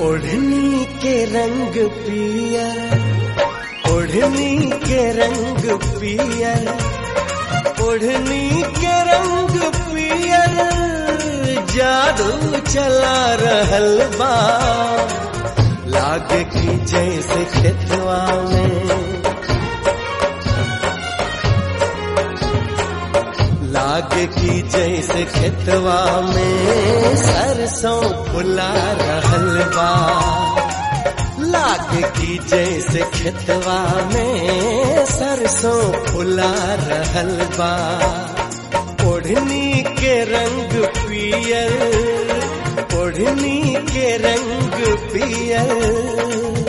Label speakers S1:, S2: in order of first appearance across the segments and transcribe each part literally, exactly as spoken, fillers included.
S1: ओढ़नी के रंग पियर, ओढ़नी के रंग पियर, ओढ़नी के रंग पियर, जादू चला रहल बा। लागे की जैसे खेतवा में, लागे की जैसे खेतवा में सरसों फुला रहल बा। लागे की जैसे खेतवा में सरसों फुला रहल बा। ओढ़नी के रंग पियर, ओढ़नी के रंग पियर,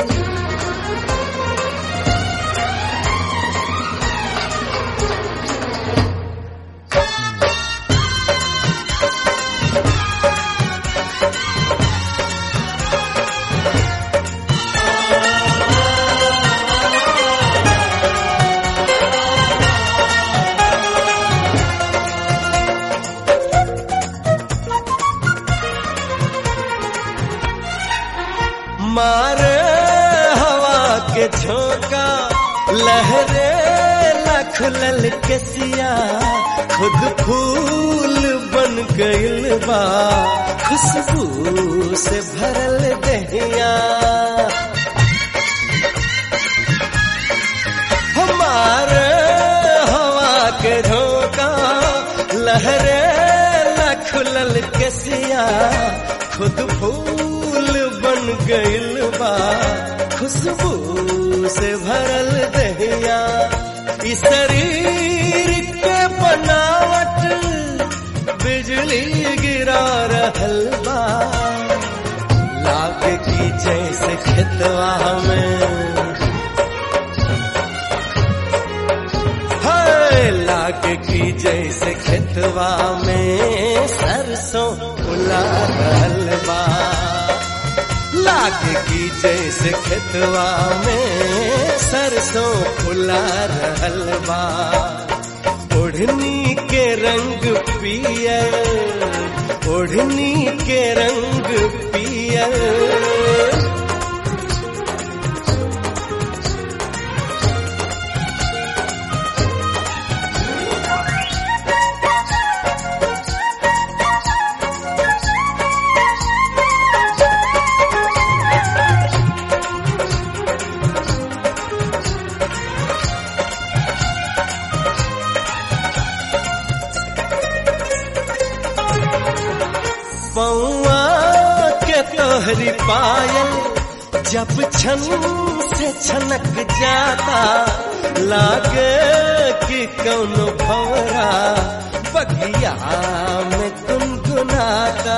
S1: मारे हवा के झोंका, लहरे लखलल केसिया, खुद फूल बन गइल बा, खुशबू से भरल दहिया। हमारे हवा के झोंका, लहरे लखलल केसिया, खुद फूल बन गइल बा, खुशबू से भरल दहिया। इस शरीर के बनावट बिजली गिरा रहल बा। लागे की जैसे खेतवा में, हाय लागे की जैसे खेतवा में सरसों फुला रहल बा। लागे की जैसे खेतवा में सरसों फुला रहल बा। ओढ़नी के रंग पियर, ओढ़नी के रंग पियर, पौआ के तोहरी पायल जब छन से छनक जाता, लागे कि कौनो भंवरा बगिया में गुनगुनाता।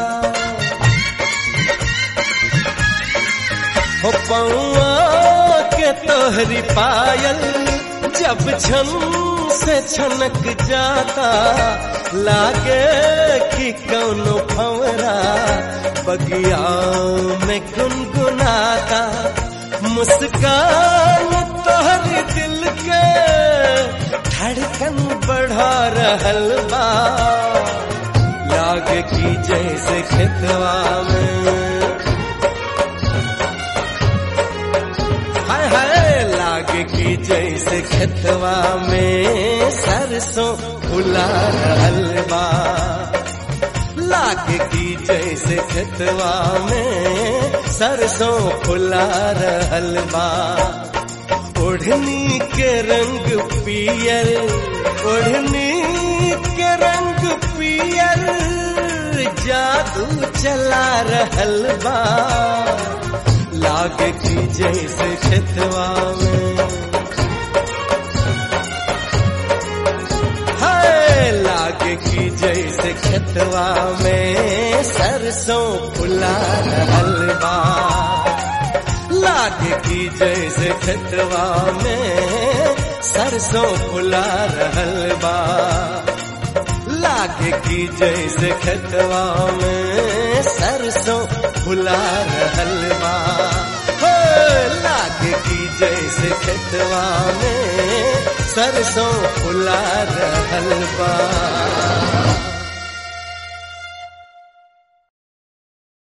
S1: हो पौआ के तोहरी पायल जब छन से छनक जाता, लागे कि कौनो भंवरा बगिया में गुनगुनाता। मुस्कान तोहरी दिल के धड़कन बढ़ा रहल बा। लागे कि जैसे खेतवा में, हाय हाय लागे कि जैसे खेतवा में सरसों फुला रहल बा। लागे की जैसे खेतवा में सरसों फुला रहल बा। ओढ़नी के रंग पियर, ओढ़नी के रंग पियर, जादू चला रहल बा। लागे की जैसे खेतवा में, लागे की जैसे खेतवा में सरसों फुला रहल बा। लागे की जैसे खेतवा में सरसों फुला रहल बा। लागे की जैसे खेतवा में सरसों फुला रहल बा। हो लागे की जैसे खेतवा में सरसों फुला रहल बा।